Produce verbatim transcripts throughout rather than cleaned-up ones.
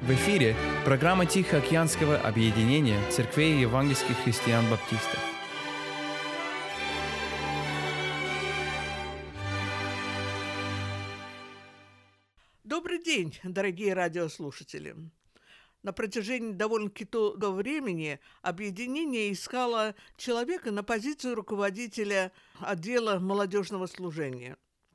В эфире программа Тихоокеанского объединения церквей евангельских христиан-баптистов. Добрый день, дорогие радиослушатели! На протяжении довольно-таки долгого времени объединение искало человека на позицию руководителя отдела молодежного служения.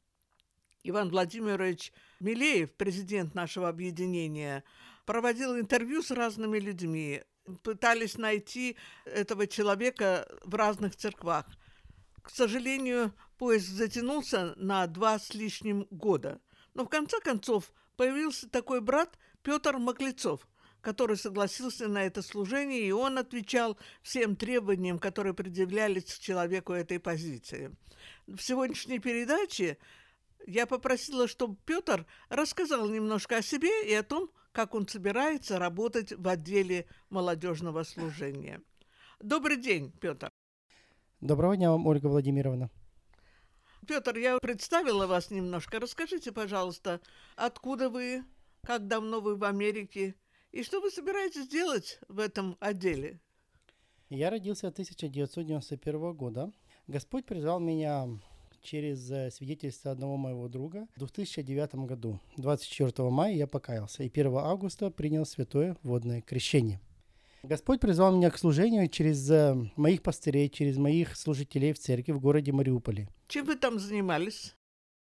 Иван Владимирович Милеев, президент нашего объединения, проводил интервью с разными людьми. Пытались найти этого человека в разных церквах. К сожалению, поиск затянулся на два с лишним года. Но в конце концов появился такой брат Петр Маклецов, который согласился на это служение, и он отвечал всем требованиям, которые предъявлялись к человеку этой позиции. В сегодняшней передаче я попросила, чтобы Петр рассказал немножко о себе и о том, как он собирается работать в отделе молодежного служения. Добрый день, Петр. Доброго дня вам, Ольга Владимировна. Петр, я представила вас немножко. Расскажите, пожалуйста, откуда вы, как давно вы в Америке и что вы собираетесь делать в этом отделе? Я родился в тысяча девятьсот девяносто первого года. Господь призвал меня через свидетельство одного моего друга в две тысячи девятом году. двадцать четвёртого мая я покаялся и первого августа принял святое водное крещение. Господь призвал меня к служению через моих пастырей, через моих служителей в церкви в городе Мариуполе. Чем вы там занимались?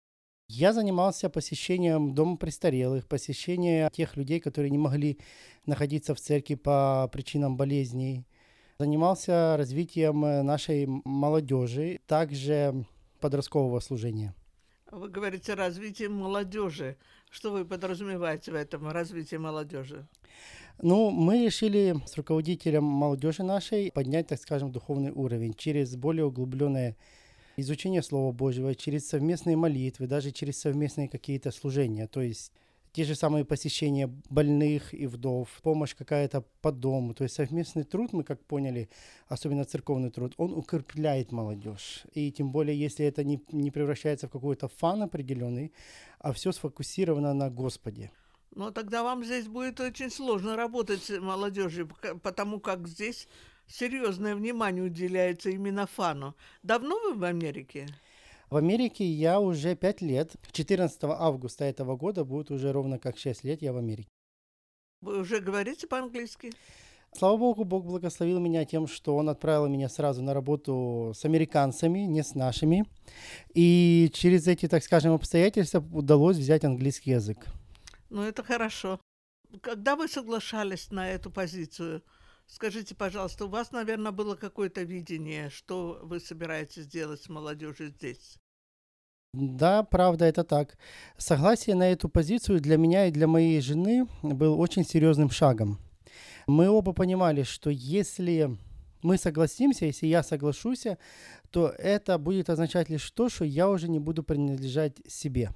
Я занимался посещением дома престарелых, посещением тех людей, которые не могли находиться в церкви по причинам болезней. Занимался развитием нашей молодежи, также подросткового служения. Вы говорите развитие молодежи. Что вы подразумеваете в этом развитии молодежи? Ну, мы решили с руководителем молодежи нашей поднять, так скажем, духовный уровень через более углубленное изучение Слова Божьего, через совместные молитвы, даже через совместные какие-то служения. То есть те же самые посещения больных и вдов, помощь какая-то по дому. То есть совместный труд, мы как поняли, особенно церковный труд, он укрепляет молодежь. И тем более, если это не, не превращается в какой-то фан определенный, а все сфокусировано на Господе. Но тогда вам здесь будет очень сложно работать с молодежью, потому как здесь серьезное внимание уделяется именно фану. Давно вы в Америке? В Америке я уже пять лет. четырнадцатого августа этого года будет уже ровно как шесть лет я в Америке. Вы уже говорите по-английски? Слава Богу, Бог благословил меня тем, что Он отправил меня сразу на работу с американцами, не с нашими. И через эти, так скажем, обстоятельства удалось взять английский язык. Ну, это хорошо. Когда вы соглашались на эту позицию, скажите, пожалуйста, у вас, наверное, было какое-то видение, что вы собираетесь делать с молодежью здесь? Да, правда, это так. Согласие на эту позицию для меня и для моей жены был очень серьезным шагом. Мы оба понимали, что если мы согласимся, если я соглашусь, то это будет означать лишь то, что я уже не буду принадлежать себе.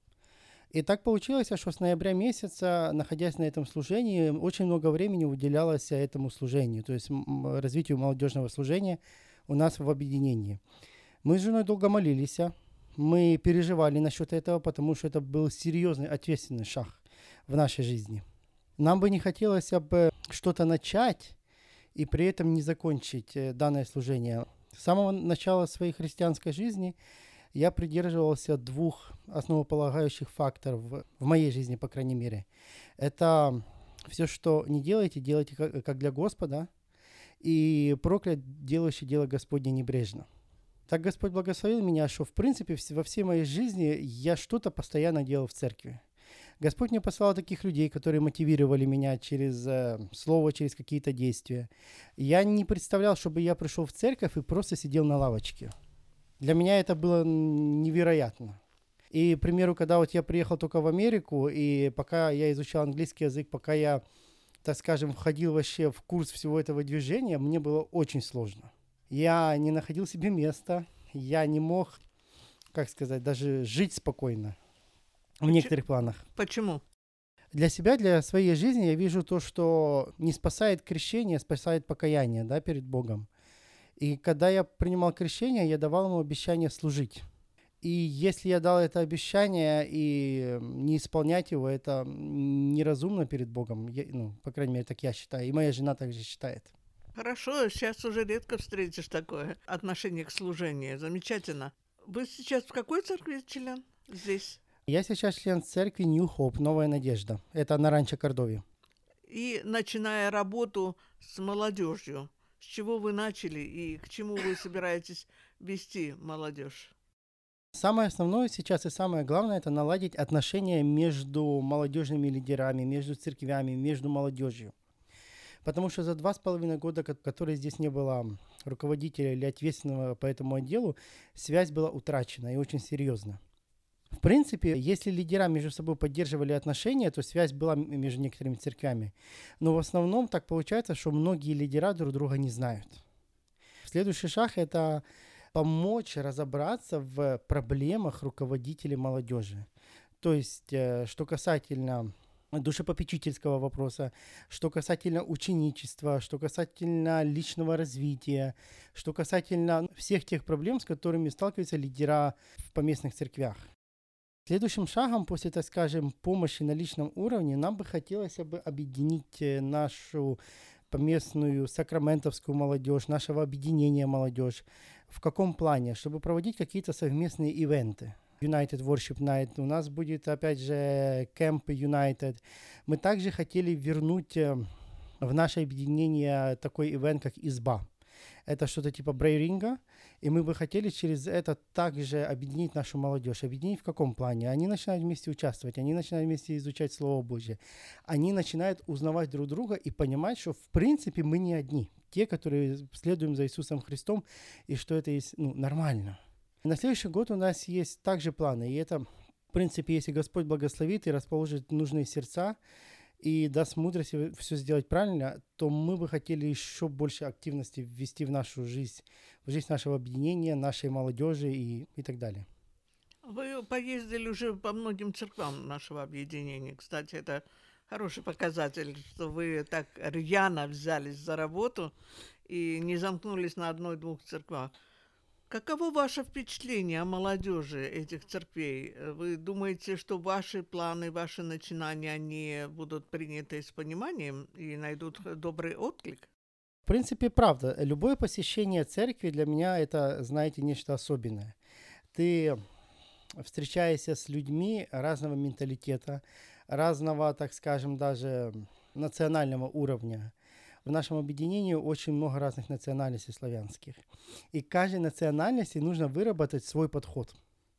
И так получилось, что с ноября месяца, находясь на этом служении, очень много времени уделялось этому служению, то есть развитию молодежного служения у нас в объединении. Мы с женой долго молились, мы переживали насчет этого, потому что это был серьезный, ответственный шаг в нашей жизни. Нам бы не хотелось бы что-то начать и при этом не закончить данное служение. С самого начала своей христианской жизни я придерживался двух основополагающих факторов в, в моей жизни, по крайней мере. Это все, что не делаете, делайте как, как для Господа, и проклят делающий дело Господне небрежно. Так Господь благословил меня, что в принципе во всей моей жизни я что-то постоянно делал в церкви. Господь мне послал таких людей, которые мотивировали меня через э, слово, через какие-то действия. Я не представлял, чтобы я пришел в церковь и просто сидел на лавочке. Для меня это было невероятно. И, к примеру, когда вот я приехал только в Америку, и пока я изучал английский язык, пока я, так скажем, входил вообще в курс всего этого движения, мне было очень сложно. Я не находил себе места, я не мог, как сказать, даже жить спокойно в Почему? некоторых планах. Почему? Для себя, для своей жизни я вижу то, что не спасает крещение, спасает покаяние, да, перед Богом. И когда я принимал крещение, я давал ему обещание служить. И если я дал это обещание и не исполнять его, это неразумно перед Богом. Я, ну, по крайней мере, так я считаю. И моя жена также считает. Хорошо, сейчас уже редко встретишь такое отношение к служению. Замечательно. Вы сейчас в какой церкви член здесь? Я сейчас член церкви New Hope, Новая Надежда. Это на Ранчо Кордове. И начиная работу с молодежью, с чего вы начали и к чему вы собираетесь вести молодежь? Самое основное сейчас и самое главное – это наладить отношения между молодежными лидерами, между церквями, между молодежью. Потому что за два с половиной года, которые здесь не было руководителя или ответственного по этому отделу, связь была утрачена и очень серьезно. В принципе, если лидера между собой поддерживали отношения, то связь была между некоторыми церквями. Но в основном так получается, что многие лидера друг друга не знают. Следующий шаг – это помочь разобраться в проблемах руководителей молодежи. То есть, э, что касательно душепопечительского вопроса, что касательно ученичества, что касательно личного развития, что касательно всех тех проблем, с которыми сталкиваются лидера в поместных церквях. Следующим шагом после, так скажем, помощи на личном уровне нам бы хотелось бы объединить нашу поместную сакраментовскую молодежь, нашего объединения молодежь. В каком плане? Чтобы проводить какие-то совместные ивенты. United Worship Night. У нас будет, опять же, Camp United. Мы также хотели вернуть в наше объединение такой ивент, как изба. Это что-то типа брейринга, и мы бы хотели через это также объединить нашу молодежь. Объединить в каком плане? Они начинают вместе участвовать, они начинают вместе изучать Слово Божье. Они начинают узнавать друг друга и понимать, что в принципе мы не одни. Те, которые следуем за Иисусом Христом, и что это есть ну, нормально. На следующий год у нас есть также планы, и это, в принципе, если Господь благословит и расположит нужные сердца, и даст мудрости все сделать правильно, то мы бы хотели еще больше активности ввести в нашу жизнь, в жизнь нашего объединения, нашей молодежи и, и так далее. Вы поездили уже по многим церквам нашего объединения. Кстати, это хороший показатель, что вы так рьяно взялись за работу и не замкнулись на одной-двух церквах. Каково ваше впечатление о молодежи этих церквей? Вы думаете, что ваши планы, ваши начинания, они будут приняты с пониманием и найдут добрый отклик? В принципе, правда. Любое посещение церкви для меня это, знаете, нечто особенное. Ты встречаешься с людьми разного менталитета, разного, так скажем, даже национального уровня. В нашем объединении очень много разных национальностей славянских. И каждой национальности нужно выработать свой подход.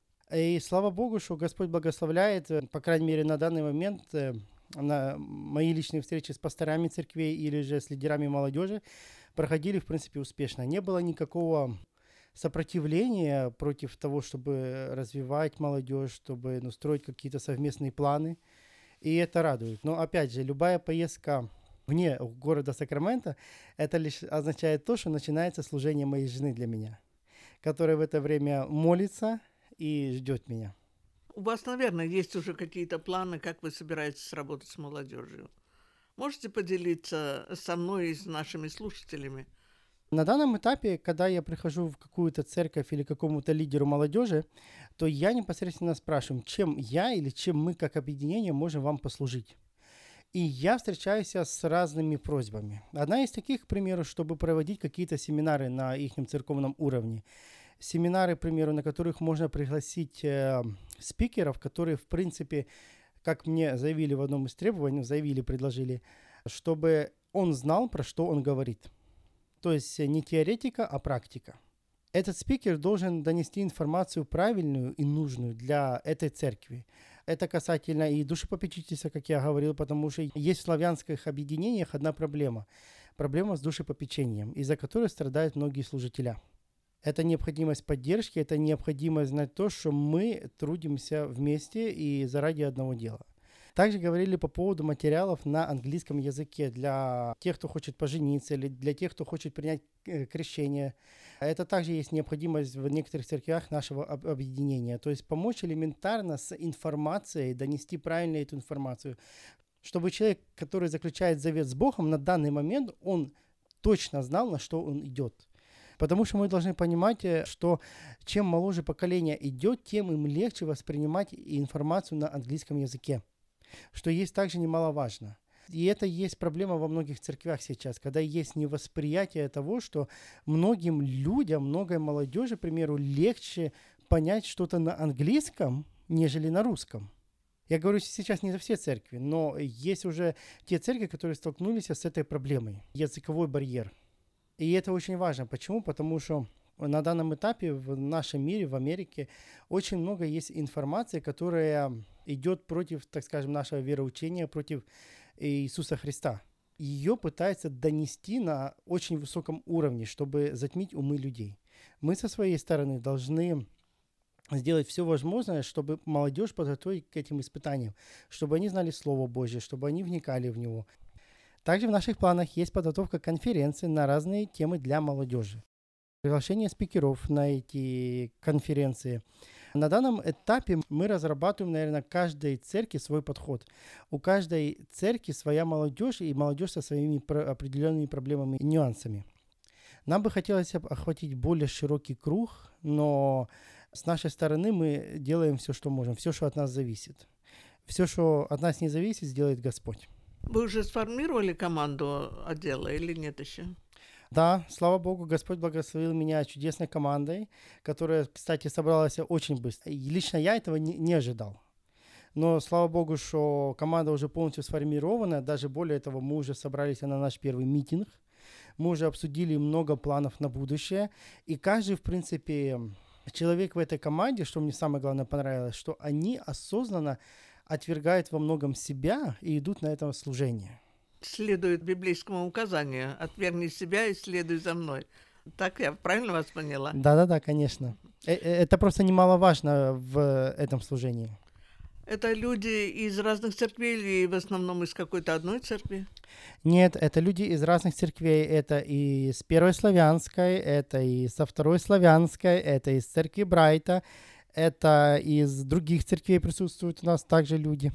И слава Богу, что Господь благословляет, по крайней мере, на данный момент, на мои личные встречи с пасторами церквей или же с лидерами молодежи проходили, в принципе, успешно. Не было никакого сопротивления против того, чтобы развивать молодежь, чтобы ну, строить какие-то совместные планы. И это радует. Но, опять же, любая поездка вне города Сакраменто, это лишь означает то, что начинается служение моей жены для меня, которая в это время молится и ждет меня. У вас, наверное, есть уже какие-то планы, как вы собираетесь работать с молодежью. Можете поделиться со мной и с нашими слушателями? На данном этапе, когда я прихожу в какую-то церковь или какому-то лидеру молодежи, то я непосредственно спрашиваю, чем я или чем мы как объединение можем вам послужить. И я встречаюсь с разными просьбами. Одна из таких, к примеру, чтобы проводить какие-то семинары на их церковном уровне. Семинары, к примеру, на которых можно пригласить э, спикеров, которые, в принципе, как мне заявили в одном из требований, заявили, предложили, чтобы он знал, про что он говорит. То есть не теоретика, а практика. Этот спикер должен донести информацию правильную и нужную для этой церкви. Это касательно и душепопечительства, как я говорил, потому что есть в славянских объединениях одна проблема. Проблема с душепопечением, из-за которой страдают многие служителя. Это необходимость поддержки, это необходимость знать то, что мы трудимся вместе и заради одного дела. Также говорили по поводу материалов на английском языке для тех, кто хочет пожениться, или для тех, кто хочет принять крещение. Это также есть необходимость в некоторых церквях нашего объединения. То есть помочь элементарно с информацией, донести правильно эту информацию, чтобы человек, который заключает завет с Богом, на данный момент он точно знал, на что он идет. Потому что мы должны понимать, э, что чем моложе поколение идет, тем им легче воспринимать информацию на английском языке, что есть также немаловажно. И это есть проблема во многих церквях сейчас, когда есть невосприятие того, что многим людям, многой молодежи, к примеру, легче понять что-то на английском, нежели на русском. Я говорю сейчас не за все церкви, но есть уже те церкви, которые столкнулись с этой проблемой, языковой барьер. И это очень важно. Почему? Потому что на данном этапе в нашем мире, в Америке, очень много есть информации, которая идет против, так скажем, нашего вероучения, против Иисуса Христа. Ее пытаются донести на очень высоком уровне, чтобы затмить умы людей. Мы со своей стороны должны сделать все возможное, чтобы молодежь подготовить к этим испытаниям, чтобы они знали Слово Божье, чтобы они вникали в него. Также в наших планах есть подготовка конференций на разные темы для молодежи. Приглашение спикеров на эти конференции. На данном этапе мы разрабатываем, наверное, каждой церкви свой подход. У каждой церкви своя молодежь, и молодежь со своими про- определенными проблемами и нюансами. Нам бы хотелось охватить более широкий круг, но с нашей стороны мы делаем все, что можем, все, что от нас зависит. Все, что от нас не зависит, сделает Господь. Вы уже сформировали команду отдела или нет еще? Да, слава Богу, Господь благословил меня чудесной командой, которая, кстати, собралась очень быстро. И лично я этого не, не ожидал. Но слава Богу, что команда уже полностью сформирована. Даже более того, мы уже собрались на наш первый митинг. Мы уже обсудили много планов на будущее. И каждый, в принципе, человек в этой команде, что мне самое главное понравилось, что они осознанно отвергают во многом себя и идут на это служение. Следует библейскому указанию: «Отвергни себя и следуй за мной». Так я правильно вас поняла? Да-да-да, конечно. Это просто немаловажно в этом служении. Это люди из разных церквей или в основном из какой-то одной церкви? Нет, это люди из разных церквей. Это и из Первой Славянской, это и со Второй Славянской, это из церкви Брайта, это из других церквей присутствуют у нас также люди.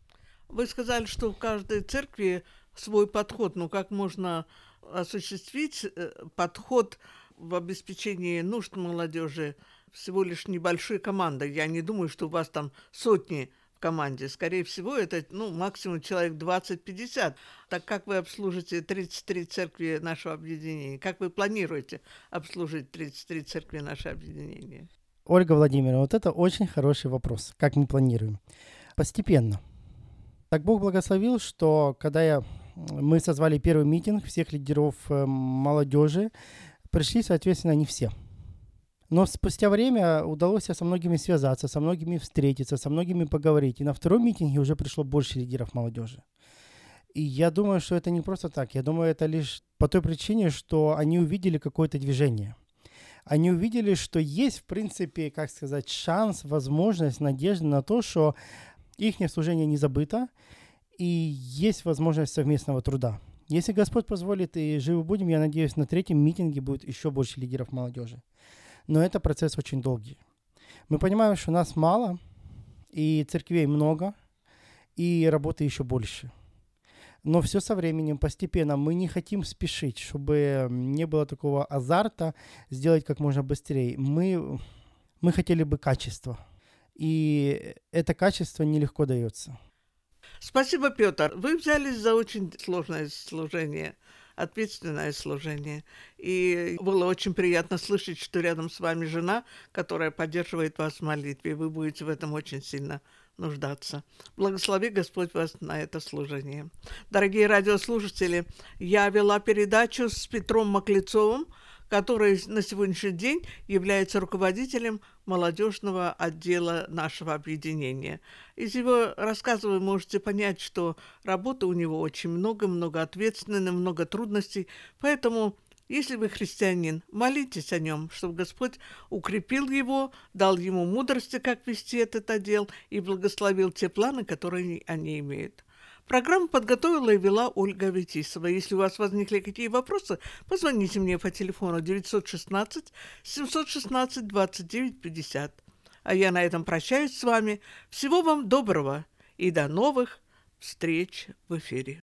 Вы сказали, что в каждой церкви свой подход. Но как можно осуществить подход в обеспечении нужд молодежи всего лишь небольшой командой? Я не думаю, что у вас там сотни в команде. Скорее всего, это ну, максимум человек двадцать-пятьдесят. Так как вы обслужите тридцать три церкви нашего объединения? Как вы планируете обслужить тридцать три церкви нашего объединения? Ольга Владимировна, вот это очень хороший вопрос. Как мы планируем? Постепенно. Так Бог благословил, что когда я, мы созвали первый митинг всех лидеров э, молодежи, пришли, соответственно, не все. Но спустя время удалось со многими связаться, со многими встретиться, со многими поговорить. И на втором митинге уже пришло больше лидеров молодежи. И я думаю, что это не просто так. Я думаю, это лишь по той причине, что они увидели какое-то движение. Они увидели, что есть, в принципе, как сказать, шанс, возможность, надежда на то, что их служение не забыто, и есть возможность совместного труда. Если Господь позволит и живы будем, я надеюсь, на третьем митинге будет еще больше лидеров молодежи. Но это процесс очень долгий. Мы понимаем, что нас мало, и церквей много, и работы еще больше. Но все со временем, постепенно. Мы не хотим спешить, чтобы не было такого азарта сделать как можно быстрее. Мы, мы хотели бы качества. И это качество нелегко дается. Спасибо, Петр. Вы взялись за очень сложное служение, ответственное служение. И было очень приятно слышать, что рядом с вами жена, которая поддерживает вас в молитве. Вы будете в этом очень сильно нуждаться. Благослови Господь вас на это служение. Дорогие радиослушатели, я вела передачу с Петром Маклецовым, который на сегодняшний день является руководителем молодежного отдела нашего объединения. Из его рассказа вы можете понять, что работы у него очень много, много ответственности, много трудностей. Поэтому, если вы христианин, молитесь о нем, чтобы Господь укрепил его, дал ему мудрости, как вести этот отдел, и благословил те планы, которые они имеют. Программу подготовила и вела Ольга Ветисова. Если у вас возникли какие вопросы, позвоните мне по телефону девятьсот шестнадцать семьсот шестнадцать двадцать девять пятьдесят. А я на этом прощаюсь с вами. Всего вам доброго и до новых встреч в эфире.